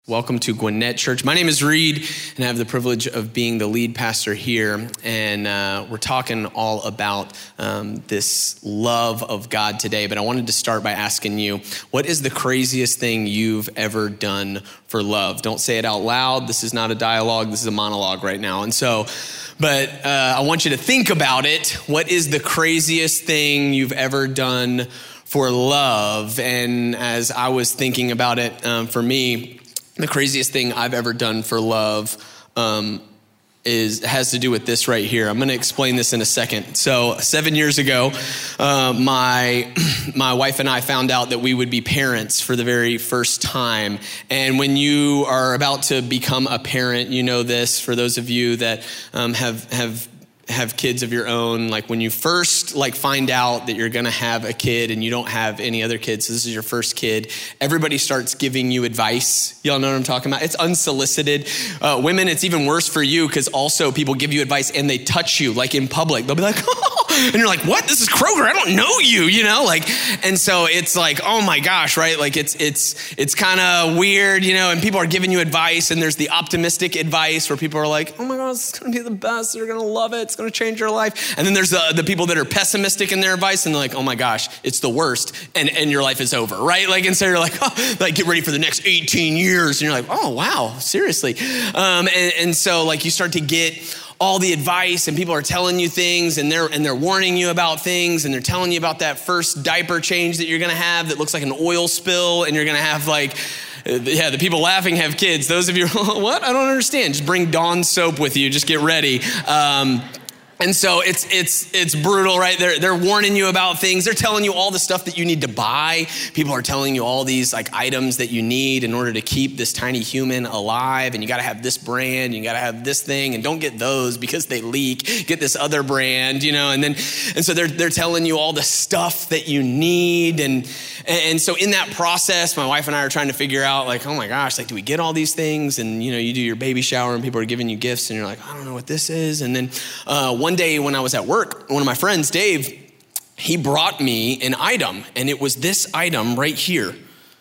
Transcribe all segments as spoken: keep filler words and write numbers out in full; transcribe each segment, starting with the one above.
Welcome to Gwinnett Church. My name is Reed, and I have the privilege of being the lead pastor here. And uh, we're talking all about um, this love of God today. But I wanted to start by asking you, what is the craziest thing you've ever done for love? Don't say it out loud. This is not a dialogue. This is a monologue right now. And so, but uh, I want you to think about it. What is the craziest thing you've ever done for love? And as I was thinking about it, um, for me, the craziest thing I've ever done for love um, is has to do with this right here. I'm going to explain this in a second. So seven years ago, uh, my my wife and I found out that we would be parents for the very first time. And when you are about to become a parent, you know this. For those of you that um, have have have kids of your own, like when you first like find out that you're going to have a kid and you don't have any other kids, so this is your first kid, everybody starts giving you advice. Y'all know what I'm talking about? It's unsolicited. Uh, women, it's even worse for you because also people give you advice and they touch you like in public. They'll be like, oh, and you're like, what? This is Kroger. I don't know you, you know, like, and so it's like, oh my gosh, right? Like it's, it's, it's kind of weird, you know, and people are giving you advice, and there's the optimistic advice where people are like, oh my God, it's going to be the best. They're going to love it. It's going to change your life. And then there's the, the people that are pessimistic in their advice, and they're like, oh my gosh, it's the worst. And, and your life is over, right? Like, and so you're like, oh, like get ready for the next eighteen years. And you're like, oh, wow, seriously. Um, and, and so like you start to get all the advice, and people are telling you things, and they're and they're warning you about things, and they're telling you about that first diaper change that you're gonna have that looks like an oil spill, and you're gonna have like, yeah, the people laughing have kids. Those of you, what? I don't understand. Just bring Dawn soap with you. Just get ready. Um, And so it's it's it's brutal, right? They're they're warning you about things. They're telling you all the stuff that you need to buy. People are telling you all these like items that you need in order to keep this tiny human alive. And you got to have this brand. You got to have this thing. And don't get those because they leak. Get this other brand, you know. And then and so they're they're telling you all the stuff that you need. And and so in that process, my wife and I are trying to figure out like, oh my gosh, like do we get all these things? And you know, you do your baby shower and people are giving you gifts, and you're like, I don't know what this is. And then uh, one One day when I was at work, one of my friends, Dave, he brought me an item, and it was this item right here.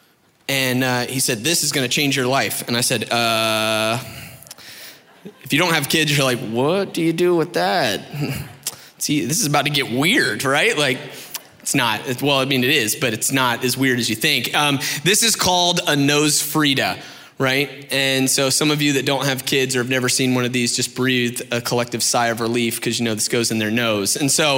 And uh, he said, this is going to change your life. And I said, uh, if you don't have kids, you're like, what do you do with that? See, this is about to get weird, right? Like, it's not, well, I mean, it is, but it's not as weird as you think. Um, this is called a nose Frida. Right? And so some of you that don't have kids or have never seen one of these, just breathe a collective sigh of relief because you know this goes in their nose. And so,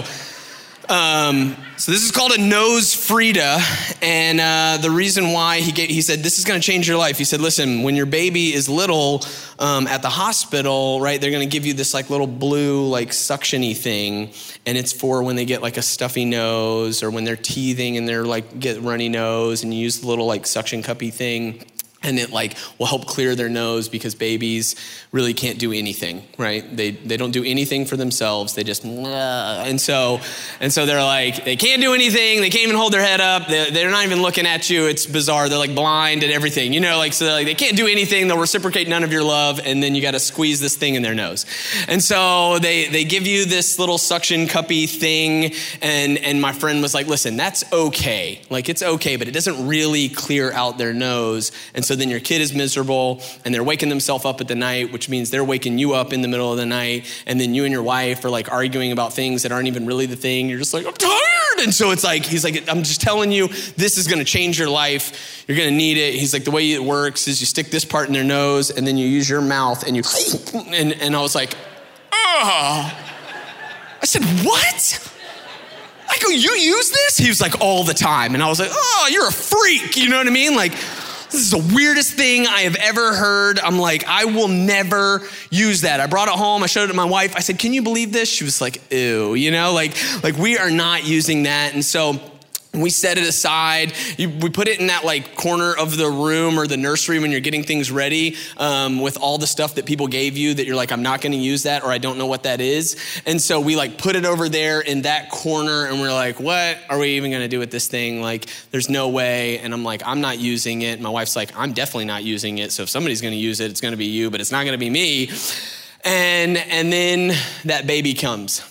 um, so this is called a nose Frida. And uh, the reason why he gave, he said, this is going to change your life. He said, listen, when your baby is little um, at the hospital, right, they're going to give you this like little blue like suction-y thing. And it's for when they get like a stuffy nose or when they're teething and they're like get runny nose, and you use the little like suction cuppy thing. And it like will help clear their nose because babies really can't do anything, right? They they don't do anything for themselves. They just, and so and so they're like, they can't do anything. They can't even hold their head up. They're, they're not even looking at you. It's bizarre. They're like blind and everything, you know, like, so like they can't do anything. They'll reciprocate none of your love. And then you got to squeeze this thing in their nose. And so they they give you this little suction cuppy thing. And, and my friend was like, listen, that's okay. Like it's okay, but it doesn't really clear out their nose. And so So then your kid is miserable, and they're waking themselves up at the night, which means they're waking you up in the middle of the night. And then you and your wife are like arguing about things that aren't even really the thing. You're just like, I'm tired. And so it's like, he's like, I'm just telling you, this is going to change your life. You're going to need it. He's like, the way it works is you stick this part in their nose, and then you use your mouth, and you, and, and I was like, oh. I said, what? I go, you use this? He was like, all the time. And I was like, oh, you're a freak. You know what I mean? Like, this is the weirdest thing I have ever heard. I'm like, I will never use that. I brought it home. I showed it to my wife. I said, can you believe this? She was like, ew, you know, like, like we are not using that. And so we set it aside. You, we put it in that like corner of the room or the nursery when you're getting things ready um, with all the stuff that people gave you that you're like, I'm not going to use that, or I don't know what that is. And so we like put it over there in that corner, and we're like, what are we even going to do with this thing? Like, there's no way. And I'm like, I'm not using it. My wife's like, I'm definitely not using it. So if somebody's going to use it, it's going to be you, but it's not going to be me. And, and then that baby comes.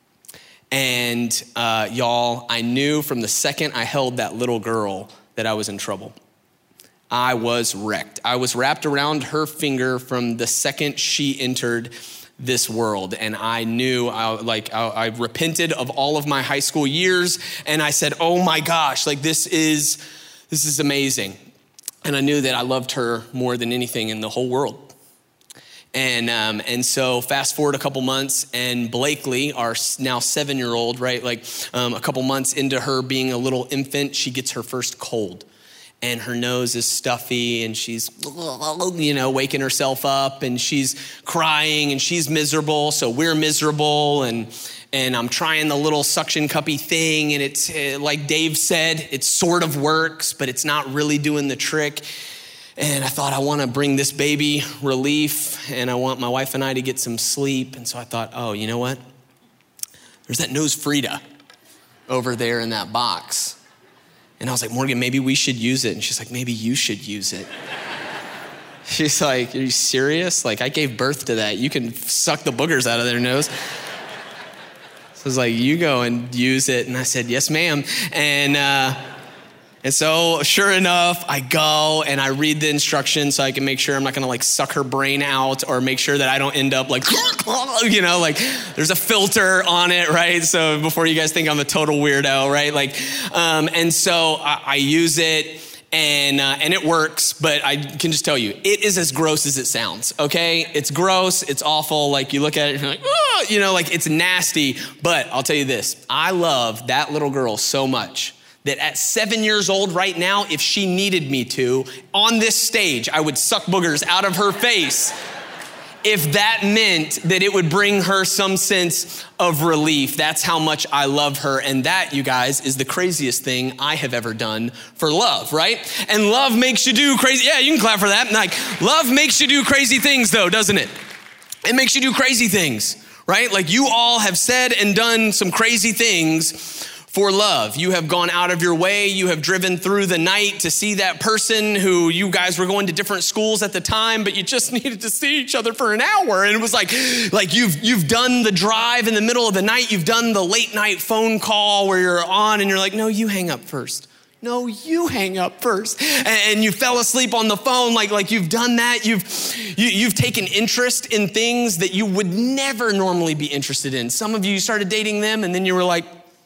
And uh, y'all, I knew from the second I held that little girl that I was in trouble. I was wrecked. I was wrapped around her finger from the second she entered this world. And I knew, I, like, I, I repented of all of my high school years. And I said, oh my gosh, like this is, this is amazing. And I knew that I loved her more than anything in the whole world. And um, and so fast forward a couple months, and Blakely, our now seven-year-old, right, like um, a couple months into her being a little infant, she gets her first cold. And her nose is stuffy, and she's, you know, waking herself up, and she's crying, and she's miserable, so we're miserable, and and I'm trying the little suction cuppy thing, and it's, uh, like Dave said, it sort of works, but it's not really doing the trick. And I thought, I want to bring this baby relief, and I want my wife and I to get some sleep. And so I thought, oh, you know what? There's that Nose Frida over there in that box. And I was like, Morgan, maybe we should use it. And she's like, maybe you should use it. She's like, are you serious? Like, I gave birth to that. You can suck the boogers out of their nose. So I was like, you go and use it. And I said, yes, ma'am. And, uh, And so sure enough, I go and I read the instructions so I can make sure I'm not gonna like suck her brain out or make sure that I don't end up like, you know, like there's a filter on it, right? So before you guys think I'm a total weirdo, right? Like, um, and so I, I use it and uh, and it works, but I can just tell you, it is as gross as it sounds, okay? It's gross, it's awful, like you look at it and you're like, oh, you know, like it's nasty, but I'll tell you this, I love that little girl so much that at seven years old right now, if she needed me to, on this stage, I would suck boogers out of her face if that meant that it would bring her some sense of relief. That's how much I love her. And that, you guys, is the craziest thing I have ever done for love, right? And love makes you do crazy, yeah, you can clap for that. Like, love makes you do crazy things though, doesn't it? It makes you do crazy things, right? Like you all have said and done some crazy things for love. You have gone out of your way. You have driven through the night to see that person who you guys were going to different schools at the time, but you just needed to see each other for an hour. And it was like, like you've, you've done the drive in the middle of the night. You've done the late night phone call where you're on and you're like, no, you hang up first. No, you hang up first. And you fell asleep on the phone. Like, like you've done that. You've, you, you've taken interest in things that you would never normally be interested in. Some of you, you started dating them and then you were like,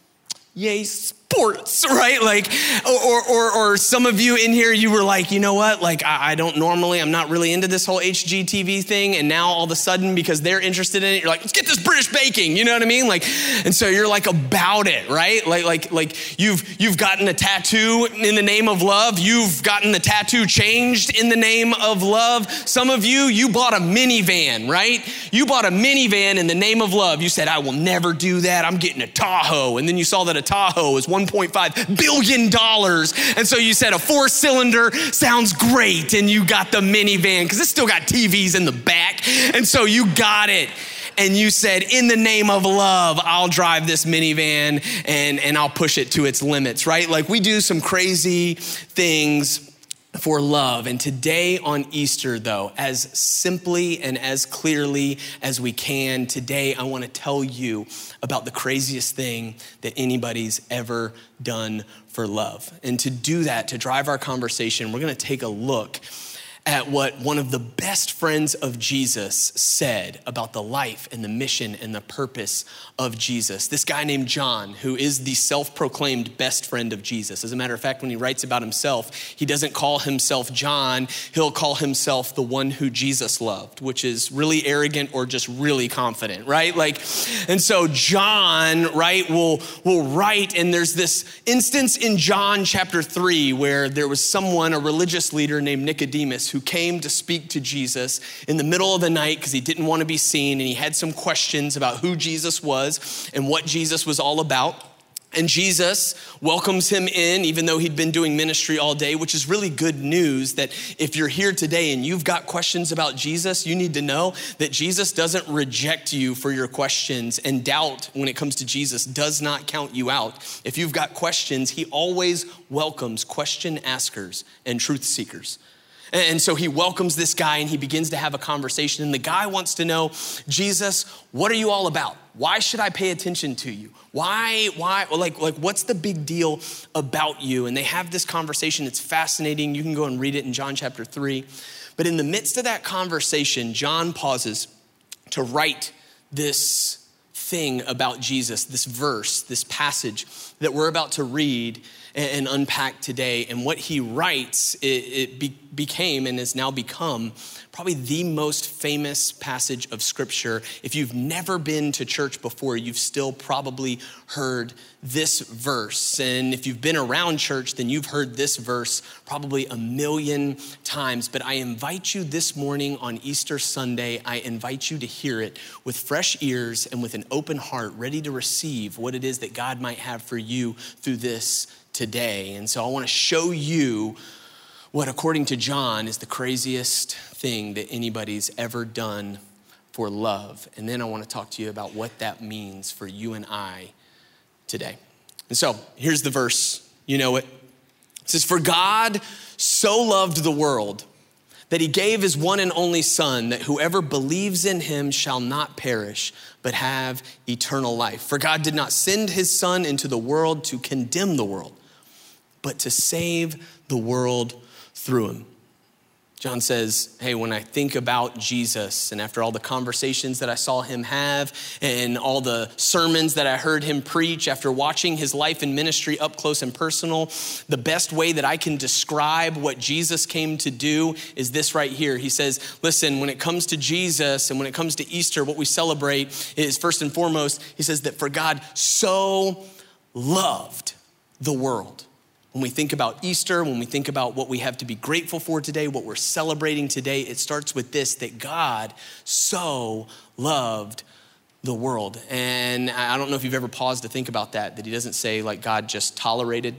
yay, sports, right? Like, or, or, or some of you in here, you were like, you know what? Like, I, I don't normally, I'm not really into this whole H G T V thing. And now all of a sudden, because they're interested in it, you're like, let's get this British baking. You know what I mean? Like, and so you're like about it, right? Like, like, like you've, you've gotten a tattoo in the name of love. You've gotten the tattoo changed in the name of love. Some of you, you bought a minivan, right? You bought a minivan in the name of love. You said, I will never do that. I'm getting a Tahoe. And then you saw that a Tahoe is one point five billion dollars. And so you said a four cylinder sounds great. And you got the minivan because it's still got T Vs in the back. And so you got it. And you said, in the name of love, I'll drive this minivan and, and I'll push it to its limits, right? Like we do some crazy things for love. And today on Easter, though, as simply and as clearly as we can, today I want to tell you about the craziest thing that anybody's ever done for love. And to do that, to drive our conversation, we're going to take a look at what one of the best friends of Jesus said about the life and the mission and the purpose of Jesus. This guy named John, who is the self-proclaimed best friend of Jesus. As a matter of fact, when he writes about himself, he doesn't call himself John, he'll call himself the one who Jesus loved, which is really arrogant or just really confident, right? Like, and so John, right, will, will write, and there's this instance in John chapter three where there was someone, a religious leader named Nicodemus, who came to speak to Jesus in the middle of the night because he didn't want to be seen, and he had some questions about who Jesus was and what Jesus was all about. And Jesus welcomes him in, even though he'd been doing ministry all day, which is really good news that if you're here today and you've got questions about Jesus, you need to know that Jesus doesn't reject you for your questions, and doubt when it comes to Jesus does not count you out. If you've got questions, he always welcomes question askers and truth seekers. And so he welcomes this guy and he begins to have a conversation. And the guy wants to know, Jesus, what are you all about? Why should I pay attention to you? Why, why, like, like what's the big deal about you? And they have this conversation. It's fascinating. You can go and read it in John chapter three. But in the midst of that conversation, John pauses to write this thing about Jesus, this verse, this passage that we're about to read and unpack today. And what he writes, it, it be, became and has now become probably the most famous passage of scripture. If you've never been to church before, you've still probably heard this verse. And if you've been around church, then you've heard this verse probably a million times. But I invite you this morning on Easter Sunday, I invite you to hear it with fresh ears and with an open heart, ready to receive what it is that God might have for you through this today. And so I want to show you what, according to John, is the craziest thing that anybody's ever done for love. And then I want to talk to you about what that means for you and I today. And so here's the verse. You know it. It says, "For God so loved the world that he gave his one and only Son, that whoever believes in him shall not perish, but have eternal life. For God did not send his Son into the world to condemn the world, but to save the world through him." John says, hey, when I think about Jesus and after all the conversations that I saw him have and all the sermons that I heard him preach, after watching his life and ministry up close and personal, the best way that I can describe what Jesus came to do is this right here. He says, listen, when it comes to Jesus and when it comes to Easter, what we celebrate is first and foremost, he says that for God so loved the world. When we think about Easter, when we think about what we have to be grateful for today, what we're celebrating today, it starts with this, that God so loved the world. And I don't know if you've ever paused to think about that, that he doesn't say like God just tolerated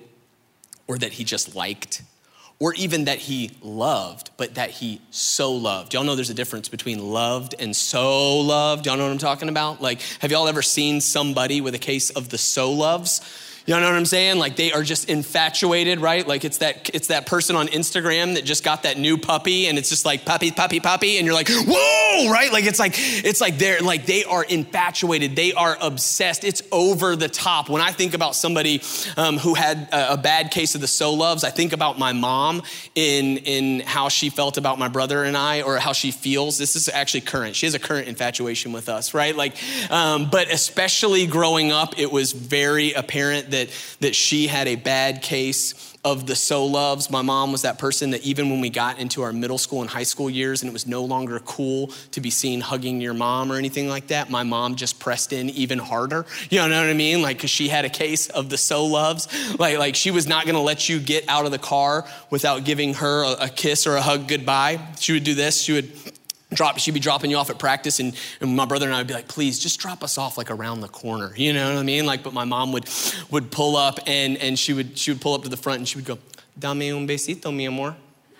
or that he just liked or even that he loved, but that he so loved. Y'all know there's a difference between loved and so loved. Y'all know what I'm talking about? Like, have y'all ever seen somebody with a case of the so loves? You know what I'm saying? Like they are just infatuated, right? Like it's that it's that person on Instagram that just got that new puppy and it's just like puppy, puppy, puppy. And you're like, whoa, right? Like it's like, it's like they're like, they are infatuated. They are obsessed. It's over the top. When I think about somebody um, who had a, a bad case of the so loves, I think about my mom in, in how she felt about my brother and I, or how she feels. This is actually current. She has a current infatuation with us, right? Like, um, but especially growing up, it was very apparent that That, that she had a bad case of the so loves. My mom was that person that even when we got into our middle school and high school years and it was no longer cool to be seen hugging your mom or anything like that, my mom just pressed in even harder. You know what I mean? Like, cause she had a case of the so loves. Like, like she was not gonna let you get out of the car without giving her a, a kiss or a hug goodbye. She would do this. She would Drop, she'd be dropping you off at practice and, and my brother and I would be like, please just drop us off like around the corner. You know what I mean? Like, but my mom would would pull up and, and she would she would pull up to the front and she would go, dame un besito, mi amor,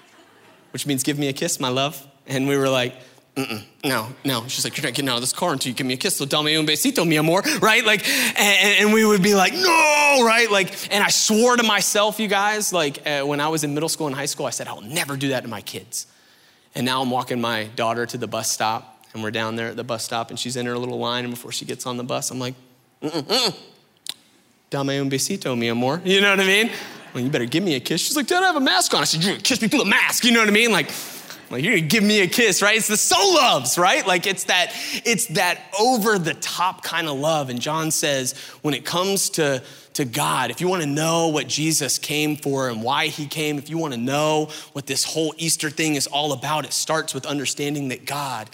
which means give me a kiss, my love. And we were like, Mm-mm, no, no. She's like, you're not getting out of this car until you give me a kiss. So dame un besito, mi amor, right? Like, and, and we would be like, no, right? Like, and I swore to myself, you guys, like uh, when I was in middle school and high school, I said, I'll never do that to my kids. And now I'm walking my daughter to the bus stop and we're down there at the bus stop and she's in her little line and before she gets on the bus, I'm like, mm-mm, mm-mm. Dame un besito, mi amor. You know what I mean? Well, you better give me a kiss. She's like, Dad, I have a mask on. I said, you're gonna kiss me through the mask. You know what I mean? Like, like you're gonna give me a kiss, right? It's the so loves, right? Like it's that, it's that over the top kind of love. And John says, when it comes to to God, if you want to know what Jesus came for and why he came, if you want to know what this whole Easter thing is all about, it starts with understanding that God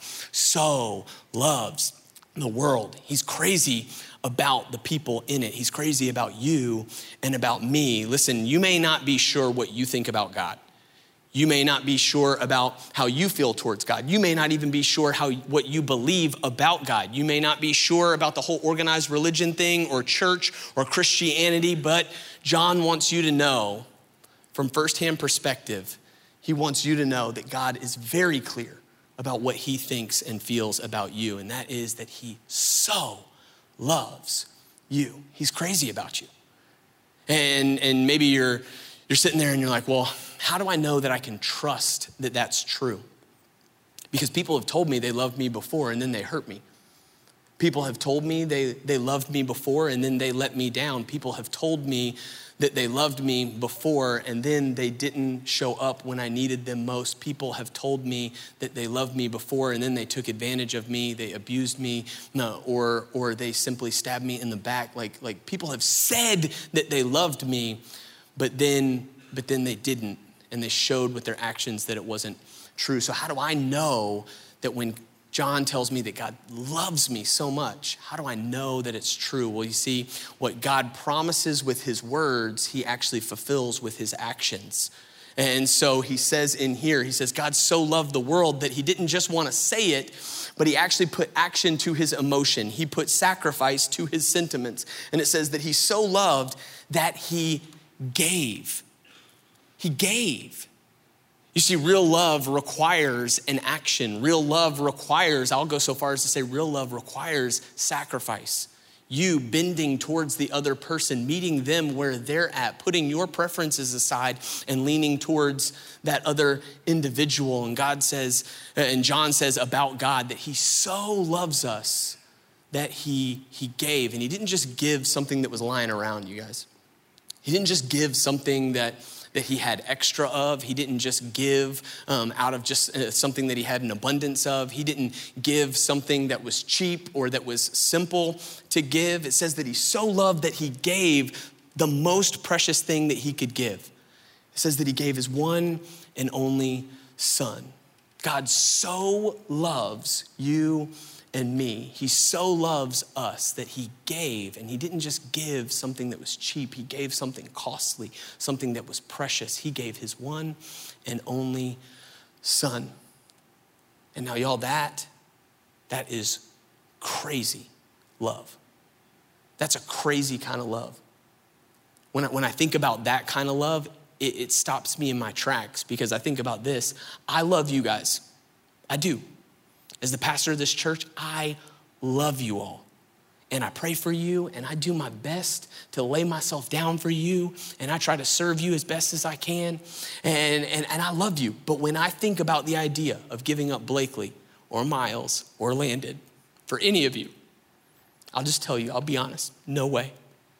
so loves the world. He's crazy about the people in it. He's crazy about you and about me. Listen, you may not be sure what you think about God. You may not be sure about how you feel towards God. You may not even be sure how what you believe about God. You may not be sure about the whole organized religion thing or church or Christianity, but John wants you to know from firsthand perspective, he wants you to know that God is very clear about what he thinks and feels about you, and that is that he so loves you. He's crazy about you. And, and maybe you're you're sitting there and you're like, well, how do I know that I can trust that that's true? Because people have told me they loved me before and then they hurt me. People have told me they, they loved me before and then they let me down. People have told me that they loved me before and then they didn't show up when I needed them most. People have told me that they loved me before and then they took advantage of me, they abused me, no, or or they simply stabbed me in the back. Like, like people have said that they loved me, but then but then they didn't, and they showed with their actions that it wasn't true. So how do I know that when John tells me that God loves me so much, how do I know that it's true? Well, you see, what God promises with his words, he actually fulfills with his actions. And so he says in here, he says, God so loved the world that he didn't just want to say it, but he actually put action to his emotion. He put sacrifice to his sentiments. And it says that he so loved that he gave. He gave. You see, real love requires an action. Real love requires, I'll go so far as to say real love requires sacrifice. You bending towards the other person, meeting them where they're at, putting your preferences aside and leaning towards that other individual. And God says, and John says about God that he so loves us that he, he gave. And he didn't just give something that was lying around, you guys. He didn't just give something that that he had extra of. He didn't just give um, out of just uh, something that he had an abundance of. He didn't give something that was cheap or that was simple to give. It says that he so loved that he gave the most precious thing that he could give. It says that he gave his one and only son. God so loves you and me. He so loves us that he gave, and he didn't just give something that was cheap. He gave something costly, something that was precious. He gave his one and only son. And now y'all, that, that is crazy love. That's a crazy kind of love. When I, when I think about that kind of love, it, it stops me in my tracks because I think about this. I love you guys. I do. As the pastor of this church, I love you all. And I pray for you, and I do my best to lay myself down for you, and I try to serve you as best as I can, and, and, and I love you. But when I think about the idea of giving up Blakely or Miles or Landon for any of you, I'll just tell you, I'll be honest, no way.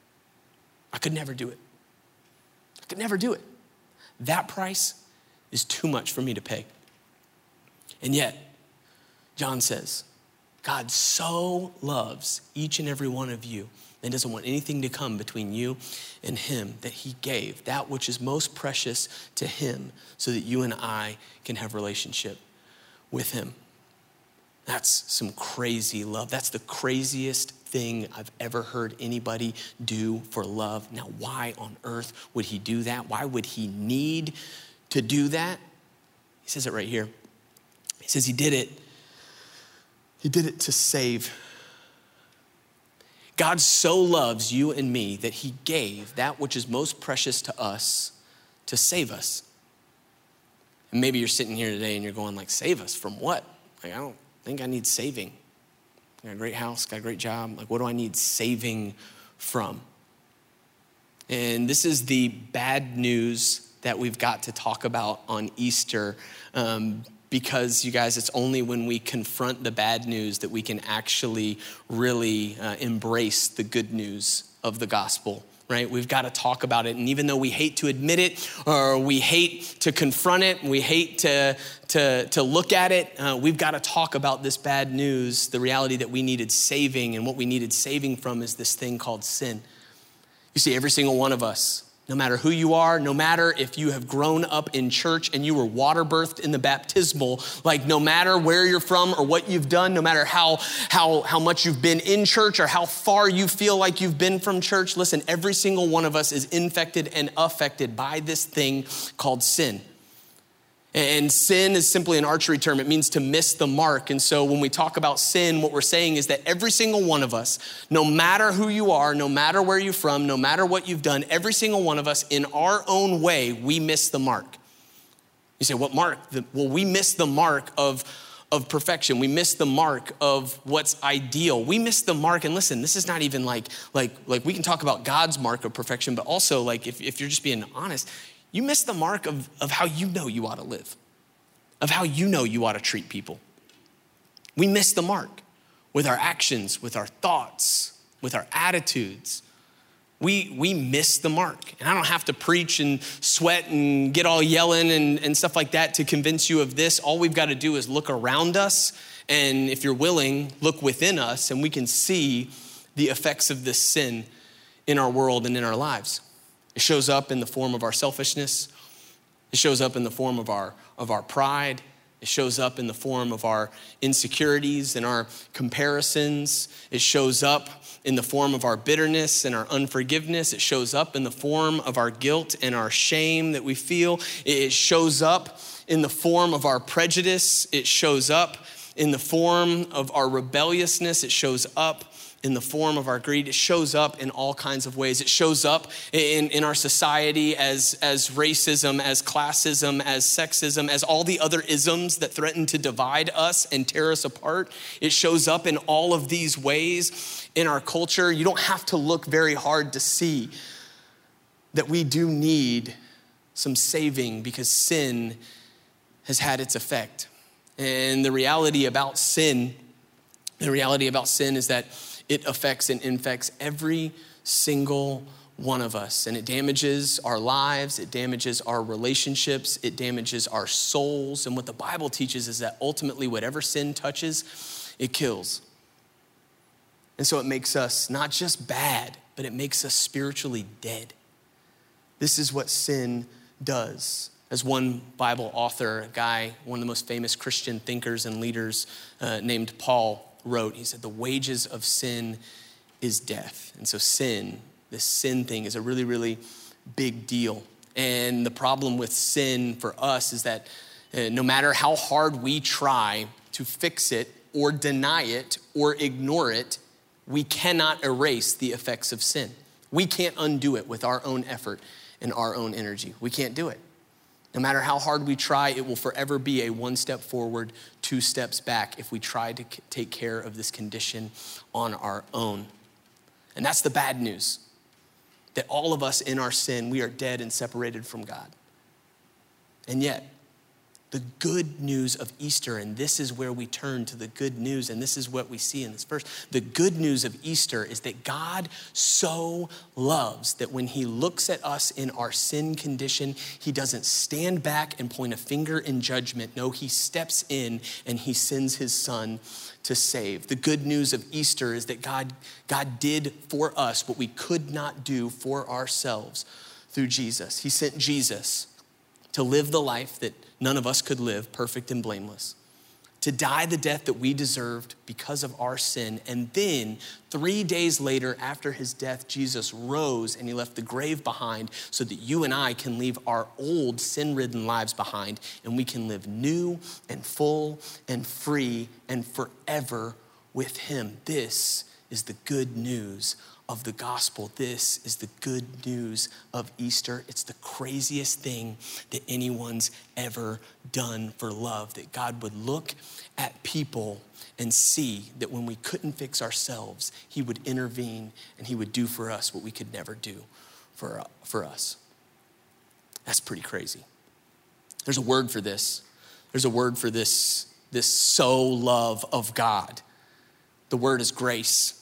I could never do it. I could never do it. That price is too much for me to pay. And yet, John says, God so loves each and every one of you and doesn't want anything to come between you and him, that he gave that which is most precious to him so that you and I can have relationship with him. That's some crazy love. That's the craziest thing I've ever heard anybody do for love. Now, why on earth would he do that? Why would he need to do that? He says it right here. He says he did it He did it to save. God so loves you and me that he gave that which is most precious to us to save us. And maybe you're sitting here today and you're going like, save us from what? Like, I don't think I need saving. I got a great house, got a great job. Like, what do I need saving from? And this is the bad news that we've got to talk about on Easter. Um, Because, you guys, it's only when we confront the bad news that we can actually really uh, embrace the good news of the gospel, right? We've got to talk about it. And even though we hate to admit it, or we hate to confront it, we hate to, to, to look at it, uh, we've got to talk about this bad news, the reality that we needed saving. And what we needed saving from is this thing called sin. You see, every single one of us, no matter who you are, no matter if you have grown up in church and you were water birthed in the baptismal, like no matter where you're from or what you've done, no matter how, how, how much you've been in church or how far you feel like you've been from church, listen, every single one of us is infected and affected by this thing called sin. And sin is simply an archery term. It means to miss the mark. And so when we talk about sin, what we're saying is that every single one of us, no matter who you are, no matter where you're from, no matter what you've done, every single one of us in our own way, we miss the mark. You say, what mark? Well, we miss the mark of, of perfection. We miss the mark of what's ideal. We miss the mark. And listen, this is not even like, like, like we can talk about God's mark of perfection, but also like if, if you're just being honest, you miss the mark of, of how you know you ought to live, of how you know you ought to treat people. We miss the mark with our actions, with our thoughts, with our attitudes. We, we miss the mark. And I don't have to preach and sweat and get all yelling and, and stuff like that to convince you of this. All we've got to do is look around us. And if you're willing, look within us and we can see the effects of this sin in our world and in our lives. It shows up in the form of our selfishness. It shows up in the form of our, of our pride. It shows up in the form of our insecurities and our comparisons. It shows up in the form of our bitterness and our unforgiveness. It shows up in the form of our guilt and our shame that we feel. It shows up in the form of our prejudice. It shows up in the form of our rebelliousness. It shows up in the form of our greed. It shows up in all kinds of ways. It shows up in, in our society as, as racism, as classism, as sexism, as all the other isms that threaten to divide us and tear us apart. It shows up in all of these ways in our culture. You don't have to look very hard to see that we do need some saving because sin has had its effect. And the reality about sin, the reality about sin is that it affects and infects every single one of us. And it damages our lives. It damages our relationships. It damages our souls. And what the Bible teaches is that ultimately whatever sin touches, it kills. And so it makes us not just bad, but it makes us spiritually dead. This is what sin does. As one Bible author, a guy, one of the most famous Christian thinkers and leaders uh, named Paul, wrote, he said, the wages of sin is death. And so sin, this sin thing is a really, really big deal. And the problem with sin for us is that uh, no matter how hard we try to fix it or deny it or ignore it, we cannot erase the effects of sin. We can't undo it with our own effort and our own energy. We can't do it. No matter how hard we try, it will forever be a one step forward, two steps back if we try to take care of this condition on our own. And that's the bad news, that all of us in our sin, we are dead and separated from God. And yet, the good news of Easter, and this is where we turn to the good news, and this is what we see in this verse. The good news of Easter is that God so loves that when he looks at us in our sin condition, he doesn't stand back and point a finger in judgment. No, he steps in and he sends his son to save. The good news of Easter is that God, God did for us what we could not do for ourselves through Jesus. He sent Jesus to live the life that none of us could live, perfect and blameless, to die the death that we deserved because of our sin. And then three days later, after his death, Jesus rose and he left the grave behind so that you and I can leave our old sin-ridden lives behind and we can live new and full and free and forever with him. This is the good news of the gospel. This is the good news of Easter. It's the craziest thing that anyone's ever done for love, that God would look at people and see that when we couldn't fix ourselves, he would intervene and he would do for us what we could never do for, uh, for us. That's pretty crazy. There's a word for this. There's a word for this, this so love of God. The word is grace.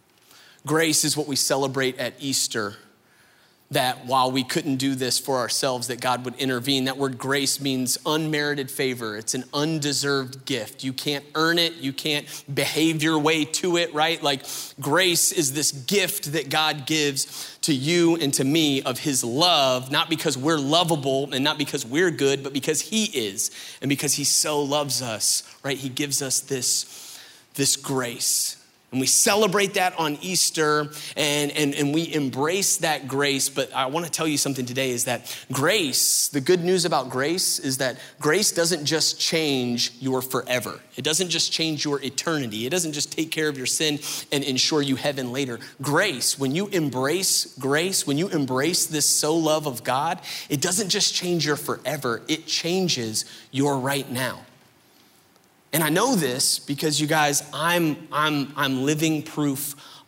Grace is what we celebrate at Easter, that while we couldn't do this for ourselves, that God would intervene. That word grace means unmerited favor. It's an undeserved gift. You can't earn it. You can't behave your way to it, right? Like grace is this gift that God gives to you and to me of his love, not because we're lovable and not because we're good, but because he is. And because he so loves us, right? He gives us this, this grace. And we celebrate that on Easter and, and, and we embrace that grace. But I want to tell you something today is that grace, the good news about grace is that grace doesn't just change your forever. It doesn't just change your eternity. It doesn't just take care of your sin and ensure you heaven later. Grace, when you embrace grace, when you embrace this so love of God, it doesn't just change your forever. It changes your right now. And I know this because you guys, I'm, I'm, I'm living proof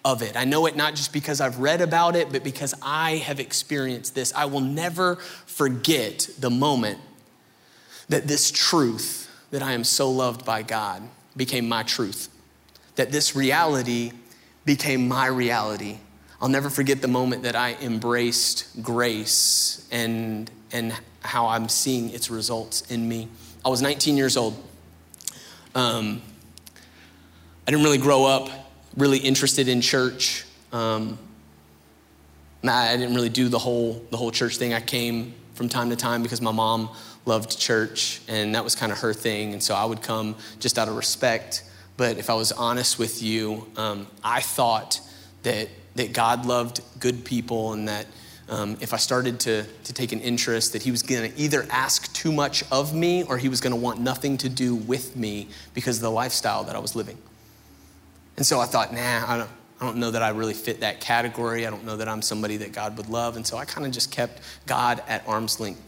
of it. I know it not just because I've read about it, but because I have experienced this. I will never forget the moment that this truth, that I am so loved by God, became my truth. That this reality became my reality. I'll never forget the moment that I embraced grace and, and how I'm seeing its results in me. I was nineteen years old. Um, I didn't really grow up really interested in church. Um, I didn't really do the whole the whole church thing. I came from time to time because my mom loved church, and that was kind of her thing. And so I would come just out of respect. But if I was honest with you, um, I thought that that God loved good people, and that um, if I started to, to take an interest, that he was gonna either ask too much of me or he was gonna want nothing to do with me because of the lifestyle that I was living. And so I thought, nah, I don't, I don't know that I really fit that category. I don't know that I'm somebody that God would love. And so I kind of just kept God at arm's length.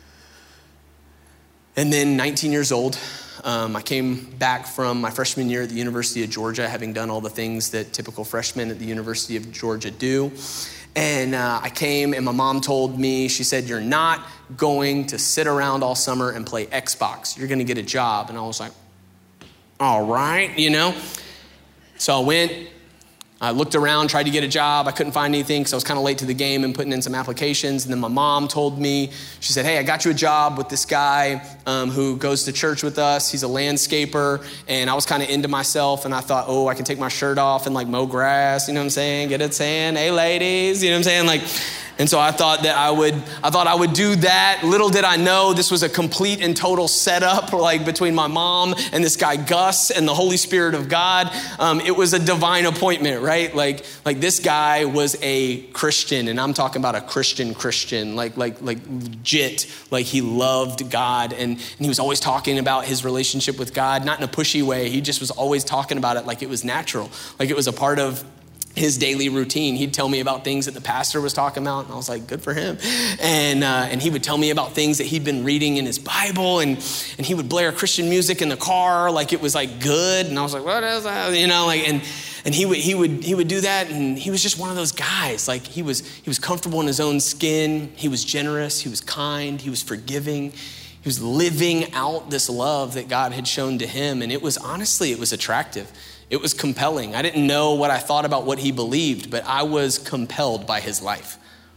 And then nineteen years old, um, I came back from my freshman year at the University of Georgia, having done all the things that typical freshmen at the University of Georgia do. And uh, I came and my mom told me, she said, you're not going to sit around all summer and play Xbox. You're gonna get a job. And I was like, all right, you know? So I went, I looked around, tried to get a job. I couldn't find anything because I was kind of late to the game and putting in some applications. And then my mom told me, she said, hey, I got you a job with this guy um, who goes to church with us. He's a landscaper. And I was kind of into myself. And I thought, oh, I can take my shirt off and like mow grass. You know what I'm saying? Get it saying, hey, ladies. You know what I'm saying? Like, and so I thought that I would, I thought I would do that. Little did I know this was a complete and total setup, like between my mom and this guy Gus and the Holy Spirit of God. Um, it was a divine appointment, right? Like, like this guy was a Christian, and I'm talking about a Christian Christian, like, like, like legit, like he loved God, and, and he was always talking about his relationship with God, not in a pushy way. He just was always talking about it like it was natural, like it was a part of his daily routine. He'd tell me about things that the pastor was talking about, and I was like, good for him. And uh, and he would tell me about things that he'd been reading in his Bible, and and he would blare Christian music in the car like it was like good, and I was like, what is that? You know, like and and he would he would he would do that, and he was just one of those guys. Like he was he was comfortable in his own skin. He was generous. He was kind. He was forgiving. He was living out this love that God had shown to him, and it was honestly it was attractive. It was compelling. I didn't know what I thought about what he believed, but I was compelled by his life.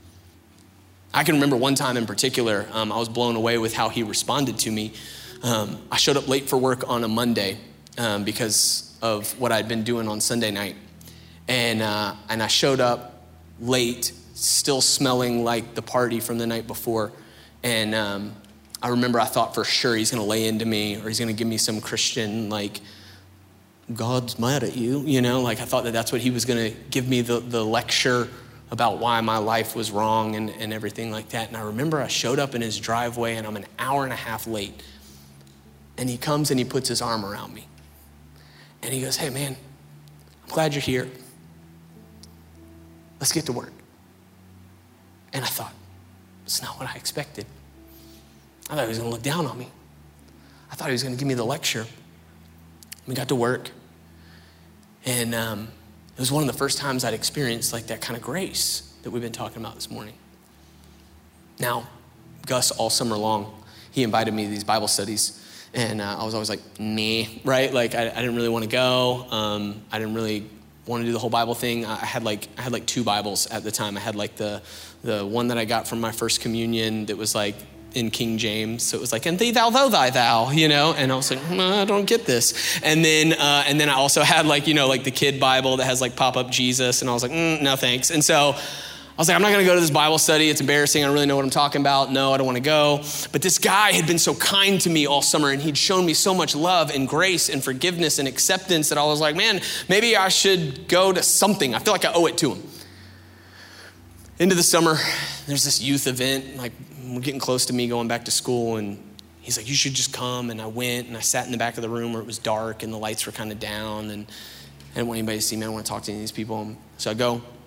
I can remember one time in particular, um, I was blown away with how he responded to me. Um, I showed up late for work on a Monday um, because of what I'd been doing on Sunday night. And, uh, and I showed up late, still smelling like the party from the night before. And um, I remember I thought for sure he's gonna lay into me, or he's gonna give me some Christian like, God's mad at you, you know, like I thought that that's what he was going to give me the, the lecture about why my life was wrong and, and everything like that. And I remember I showed up in his driveway and I'm an hour and a half late. And he comes and he puts his arm around me. And he goes, hey man, I'm glad you're here. Let's get to work. And I thought, it's not what I expected. I thought he was going to look down on me. I thought he was going to give me the lecture. We got to work, and um, it was one of the first times I'd experienced like that kind of grace that we've been talking about this morning. Now, Gus, all summer long, he invited me to these Bible studies, and uh, I was always like, nah, right? Like I, I didn't really want to go. Um, I didn't really want to do the whole Bible thing. I had like I had like two Bibles at the time. I had like the the one that I got from my first communion that was like in King James. So it was like, and thee, thou, thou, thy, thou, you know? And I was like, mm, I don't get this. And then uh, and then I also had like, you know, like the kid Bible that has like pop-up Jesus. And I was like, mm, no, thanks. And so I was like, I'm not gonna go to this Bible study. It's embarrassing. I don't really know what I'm talking about. No, I don't wanna go. But this guy had been so kind to me all summer, and he'd shown me so much love and grace and forgiveness and acceptance that I was like, man, maybe I should go to something. I feel like I owe it to him. Into the summer, there's this youth event, like we're getting close to me going back to school, and he's like, you should just come. And I went, and I sat in the back of the room where it was dark and the lights were kind of down, and I didn't want anybody to see me. I don't want to talk to any of these people. So I go,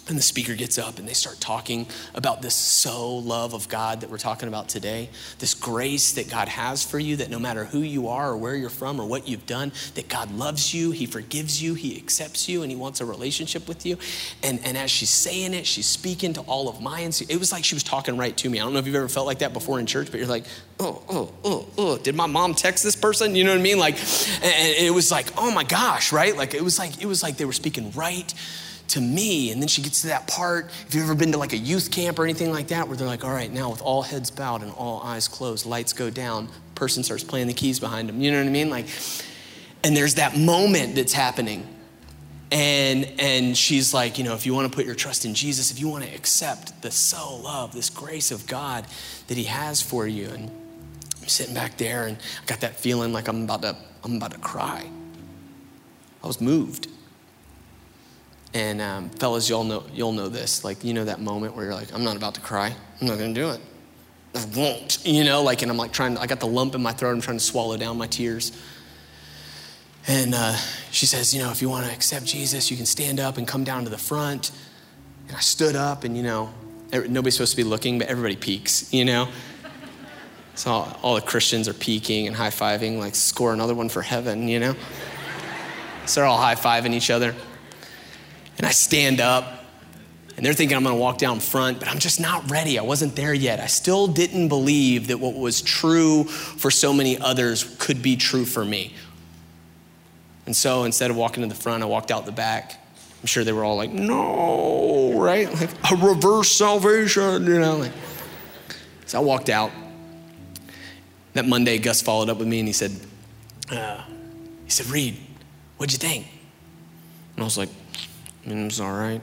And the speaker gets up and they start talking about this so love of God that we're talking about today, this grace that God has for you, that no matter who you are or where you're from or what you've done, that God loves you, he forgives you, he accepts you, and he wants a relationship with you. And, and as she's saying it, she's speaking to all of my, it was like she was talking right to me. I don't know if you've ever felt like that before in church, but you're like, oh, oh, oh, oh, did my mom text this person? You know what I mean? Like, and it was like, oh my gosh, right? Like, it was like, it was like they were speaking right to me. And then she gets to that part, if you've ever been to like a youth camp or anything like that, where they're like, all right, now with all heads bowed and all eyes closed, lights go down, person starts playing the keys behind them. You know what I mean? Like, and there's that moment that's happening. And and she's like, you know, if you want to put your trust in Jesus, if you want to accept the so love, this grace of God that he has for you. And I'm sitting back there and I got that feeling like I'm about to, I'm about to cry. I was moved. And um, fellas, you'll know, you'll know this. Like, you know that moment where you're like, I'm not about to cry. I'm not gonna do it. I won't, you know, like, and I'm like trying to, I got the lump in my throat. I'm trying to swallow down my tears. And uh, she says, you know, if you want to accept Jesus, you can stand up and come down to the front. And I stood up and, you know, nobody's supposed to be looking, but everybody peeks, you know? So all, all the Christians are peeking and high-fiving, like score another one for heaven, you know? So they're all high-fiving each other. And I stand up and they're thinking I'm gonna walk down front, but I'm just not ready. I wasn't there yet. I still didn't believe that what was true for so many others could be true for me. And so instead of walking to the front, I walked out the back. I'm sure they were all like, no, right? Like a reverse salvation, you know? Like, so I walked out. That Monday, Gus followed up with me and he said, uh, he said, Reed, what'd you think? And I was like, I mean, it was all right.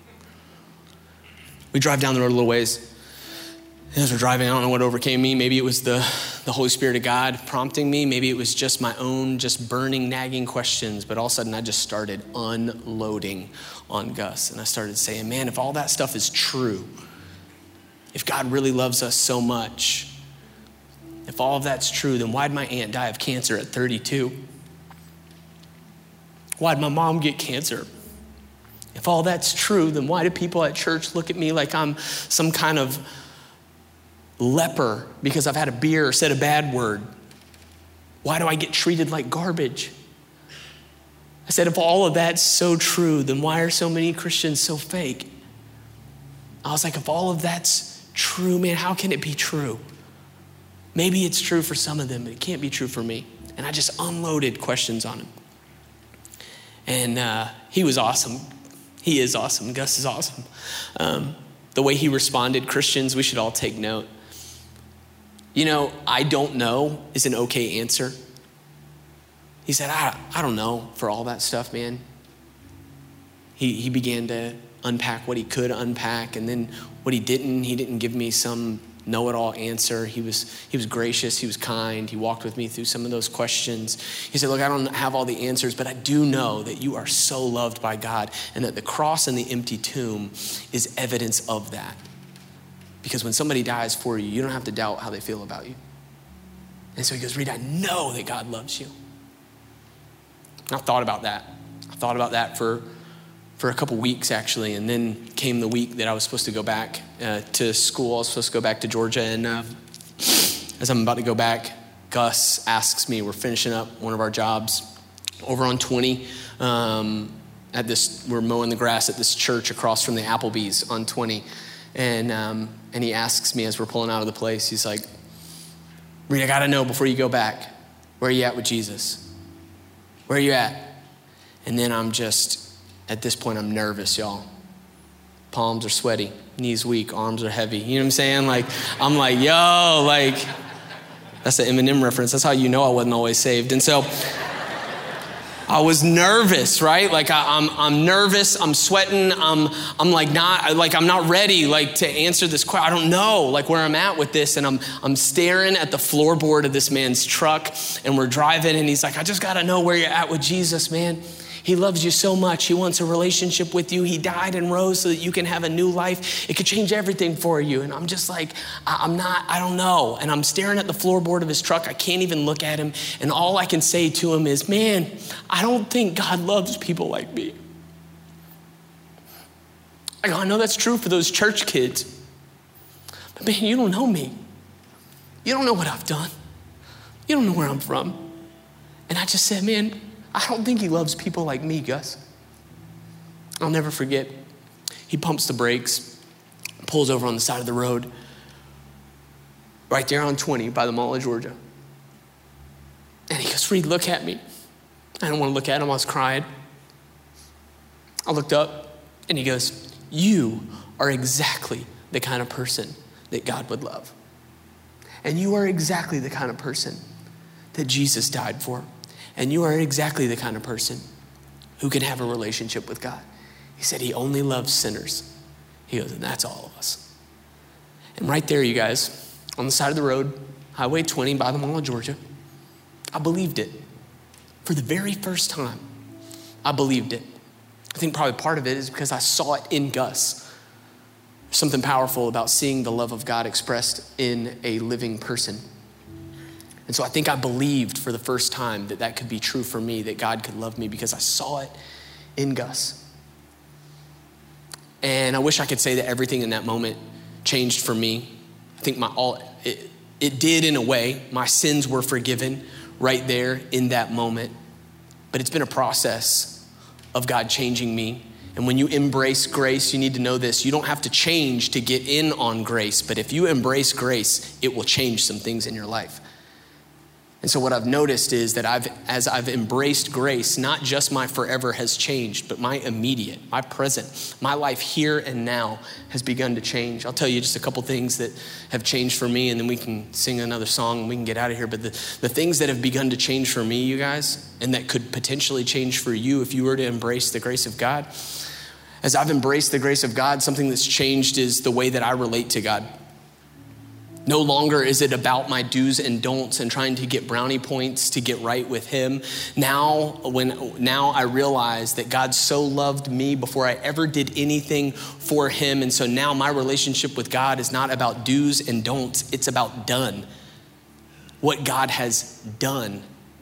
We drive down the road a little ways. And as we're driving, I don't know what overcame me. Maybe it was the, the Holy Spirit of God prompting me. Maybe it was just my own just burning, nagging questions. But all of a sudden, I just started unloading on Gus. And I started saying, man, if all that stuff is true, if God really loves us so much, if all of that's true, then why'd my aunt die of cancer at thirty-two? Why'd my mom get cancer? If all that's true, then why do people at church look at me like I'm some kind of leper because I've had a beer or said a bad word? Why do I get treated like garbage? I said, if all of that's so true, then why are so many Christians so fake? I was like, if all of that's true, man, how can it be true? Maybe it's true for some of them, but it can't be true for me. And I just unloaded questions on him. And uh, he was awesome. He is awesome. Gus is awesome. Um, the way he responded, Christians, we should all take note. You know, I don't know is an okay answer. He said, I, I don't know for all that stuff, man. He, he began to unpack what he could unpack, and then what he didn't, he didn't give me some know-it-all answer. He was he was gracious, he was kind. He walked with me through some of those questions. He said, look, I don't have all the answers, but I do know that you are so loved by God and that the cross and the empty tomb is evidence of that. Because when somebody dies for you, you don't have to doubt how they feel about you. And so he goes, Reed, I know that God loves you. And I thought about that. I thought about that for for a couple weeks, actually, and then came the week that I was supposed to go back uh, to school. I was supposed to go back to Georgia, and uh, as I'm about to go back, Gus asks me, we're finishing up one of our jobs over on twenty. Um, at this, we're mowing the grass at this church across from the Applebee's on twenty, and um, and he asks me as we're pulling out of the place, he's like, Reed, I gotta know before you go back, where are you at with Jesus? Where are you at? And then I'm just, at this point, I'm nervous, y'all. Palms are sweaty, knees weak, arms are heavy. You know what I'm saying? Like, I'm like, yo, like, that's an Eminem reference. That's how you know I wasn't always saved. And so I was nervous, right? Like I, I'm, I'm nervous. I'm sweating. I'm, I'm like not, like I'm not ready, like to answer this question. I don't know, like where I'm at with this. And I'm, I'm staring at the floorboard of this man's truck, and we're driving, and he's like, I just gotta know where you're at with Jesus, man. He loves you so much. He wants a relationship with you. He died and rose so that you can have a new life. It could change everything for you. And I'm just like, I'm not, I don't know. And I'm staring at the floorboard of his truck. I can't even look at him. And all I can say to him is, man, I don't think God loves people like me. I go, I know that's true for those church kids. But man, you don't know me. You don't know what I've done. You don't know where I'm from. And I just said, man, I don't think he loves people like me, Gus. I'll never forget. He pumps the brakes, pulls over on the side of the road, right there on twenty by the Mall of Georgia. And he goes, Reed, look at me. I don't want to look at him. I was crying. I looked up and he goes, you are exactly the kind of person that God would love. And you are exactly the kind of person that Jesus died for. And you are exactly the kind of person who can have a relationship with God. He said he only loves sinners. He goes, and that's all of us. And right there, you guys, on the side of the road, Highway twenty by the Mall of Georgia, I believed it. For the very first time, I believed it. I think probably part of it is because I saw it in Gus. There's something powerful about seeing the love of God expressed in a living person. And so I think I believed for the first time that that could be true for me, that God could love me because I saw it in Gus. And I wish I could say that everything in that moment changed for me. I think my all it, it did in a way. My sins were forgiven right there in that moment. But it's been a process of God changing me. And when you embrace grace, you need to know this. You don't have to change to get in on grace. But if you embrace grace, it will change some things in your life. And so what I've noticed is that I've, as I've embraced grace, not just my forever has changed, but my immediate, my present, my life here and now has begun to change. I'll tell you just a couple things that have changed for me, and then we can sing another song and we can get out of here. But the, the things that have begun to change for me, you guys, and that could potentially change for you if you were to embrace the grace of God. As I've embraced the grace of God, something that's changed is the way that I relate to God. No longer is it about my do's and don'ts and trying to get brownie points to get right with him. Now, when now I realize that God so loved me before I ever did anything for him. And so now my relationship with God is not about do's and don'ts. It's about done. What God has done.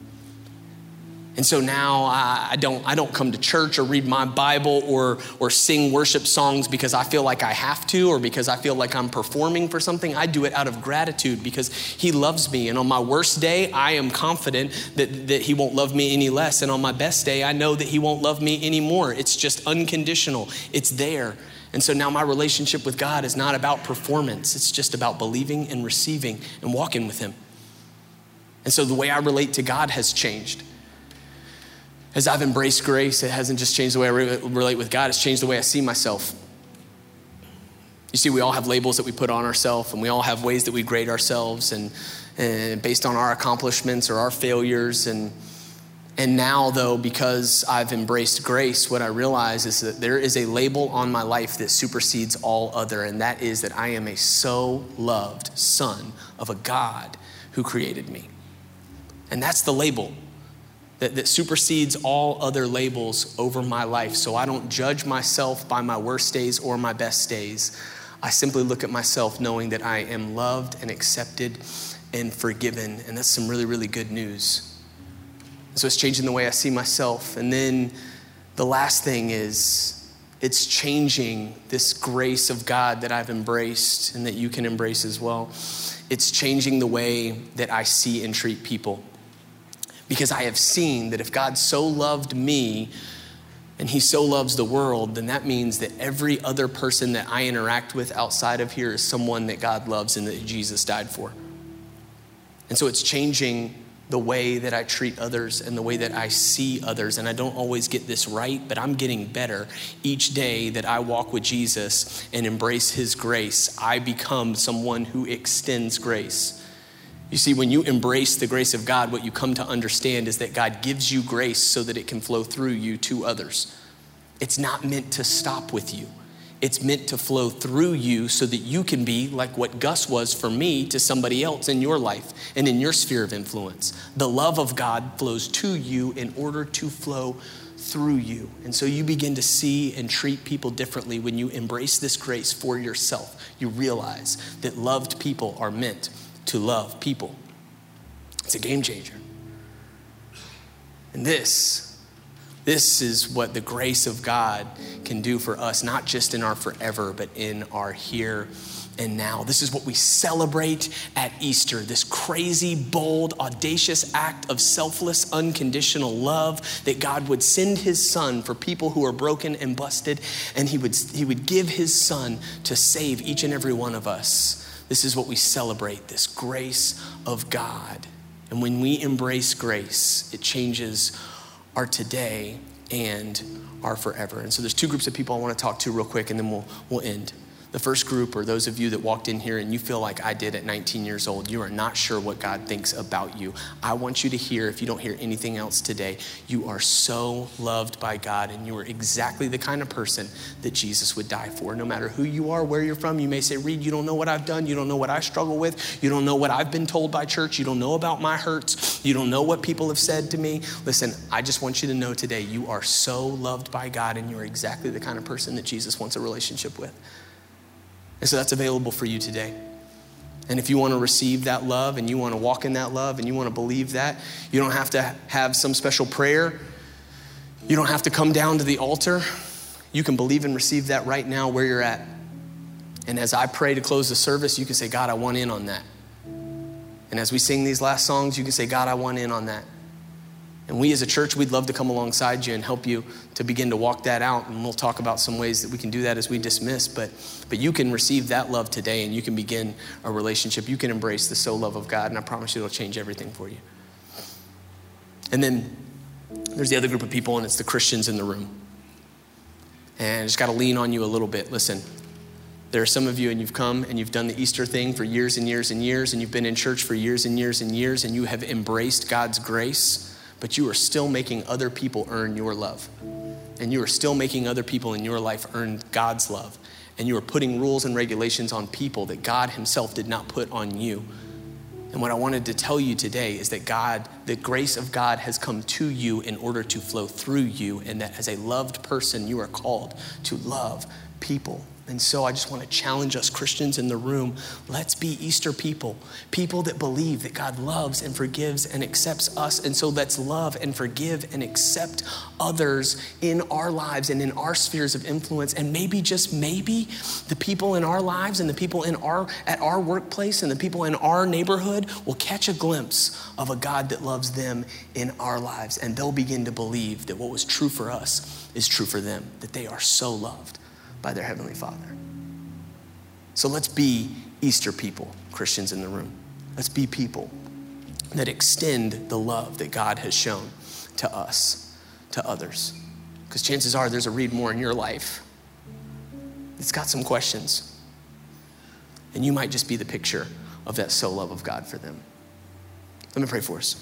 And so now I don't I don't come to church or read my Bible or or sing worship songs because I feel like I have to or because I feel like I'm performing for something. I do it out of gratitude because he loves me. And on my worst day, I am confident that, that he won't love me any less. And on my best day, I know that he won't love me anymore. It's just unconditional. It's there. And so now my relationship with God is not about performance. It's just about believing and receiving and walking with him. And so the way I relate to God has changed. As I've embraced grace, it hasn't just changed the way I re- relate with God, it's changed the way I see myself. You see, we all have labels that we put on ourselves, and we all have ways that we grade ourselves and, and based on our accomplishments or our failures. And, and now, though, because I've embraced grace, what I realize is that there is a label on my life that supersedes all other, and that is that I am a so loved son of a God who created me. And that's the label. That, that supersedes all other labels over my life. So I don't judge myself by my worst days or my best days. I simply look at myself knowing that I am loved and accepted and forgiven. And that's some really, really good news. So it's changing the way I see myself. And then the last thing is it's changing this grace of God that I've embraced and that you can embrace as well. It's changing the way that I see and treat people. Because I have seen that if God so loved me and he so loves the world, then that means that every other person that I interact with outside of here is someone that God loves and that Jesus died for. And so it's changing the way that I treat others and the way that I see others. And I don't always get this right, but I'm getting better each day that I walk with Jesus and embrace his grace. I become someone who extends grace. You see, when you embrace the grace of God, what you come to understand is that God gives you grace so that it can flow through you to others. It's not meant to stop with you. It's meant to flow through you so that you can be like what Gus was for me to somebody else in your life and in your sphere of influence. The love of God flows to you in order to flow through you. And so you begin to see and treat people differently when you embrace this grace for yourself. You realize that loved people are meant to love people. It's a game changer. And this This is what the grace of God can do for us, not just in our forever, but in our here and now. This is what we celebrate at Easter, this crazy, bold, audacious act of selfless, unconditional love that God would send his son for people who are broken and busted, and he would, he would give his son to save each and every one of us. This is what we celebrate, this grace of God. And when we embrace grace, it changes our today and our forever. And so there's two groups of people I want to talk to real quick, and then we'll we'll end. The first group are those of you that walked in here and you feel like I did at nineteen years old. You are not sure what God thinks about you. I want you to hear, if you don't hear anything else today, you are so loved by God, and you are exactly the kind of person that Jesus would die for. No matter who you are, where you're from, you may say, Reed, you don't know what I've done. You don't know what I struggle with. You don't know what I've been told by church. You don't know about my hurts. You don't know what people have said to me. Listen, I just want you to know today, you are so loved by God, and you're exactly the kind of person that Jesus wants a relationship with. And so that's available for you today. And if you want to receive that love and you want to walk in that love and you want to believe that, you don't have to have some special prayer. You don't have to come down to the altar. You can believe and receive that right now where you're at. And as I pray to close the service, you can say, God, I want in on that. And as we sing these last songs, you can say, God, I want in on that. And we as a church, we'd love to come alongside you and help you to begin to walk that out. And we'll talk about some ways that we can do that as we dismiss. But but you can receive that love today, and you can begin a relationship. You can embrace the so love of God, and I promise you it'll change everything for you. And then there's the other group of people, and it's the Christians in the room. And I just got to lean on you a little bit. Listen, there are some of you, and you've come and you've done the Easter thing for years and years and years, and you've been in church for years and years and years, and you have embraced God's grace. But you are still making other people earn your love. And you are still making other people in your life earn God's love. And you are putting rules and regulations on people that God himself did not put on you. And what I wanted to tell you today is that God, the grace of God has come to you in order to flow through you, and that as a loved person, you are called to love people. And so I just want to challenge us Christians in the room. Let's be Easter people, people that believe that God loves and forgives and accepts us. And so let's love and forgive and accept others in our lives and in our spheres of influence. And maybe, just maybe, the people in our lives and the people in our at our workplace and the people in our neighborhood will catch a glimpse of a God that loves them in our lives. And they'll begin to believe that what was true for us is true for them, that they are so loved by their Heavenly Father. So let's be Easter people, Christians in the room. Let's be people that extend the love that God has shown to us, to others. Because chances are there's a Reed Moore in your life that's got some questions. And you might just be the picture of that so love of God for them. Let me pray for us.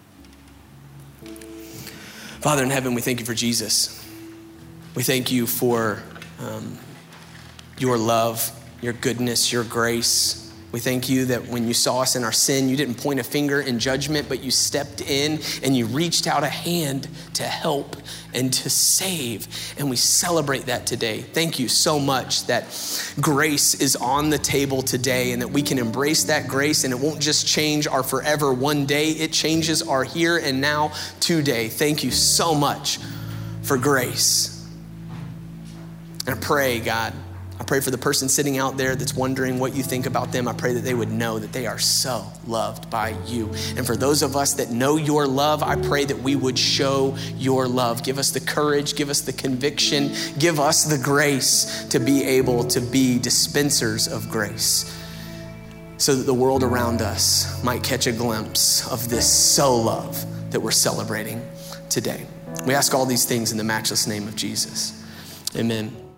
Father in heaven, we thank you for Jesus. We thank you for Um, your love, your goodness, your grace. We thank you that when you saw us in our sin, you didn't point a finger in judgment, but you stepped in and you reached out a hand to help and to save. And we celebrate that today. Thank you so much that grace is on the table today, and that we can embrace that grace, and it won't just change our forever one day. It changes our here and now today. Thank you so much for grace. And I pray, God, I pray for the person sitting out there that's wondering what you think about them. I pray that they would know that they are so loved by you. And for those of us that know your love, I pray that we would show your love. Give us the courage, give us the conviction, give us the grace to be able to be dispensers of grace, so that the world around us might catch a glimpse of this so love that we're celebrating today. We ask all these things in the matchless name of Jesus. Amen.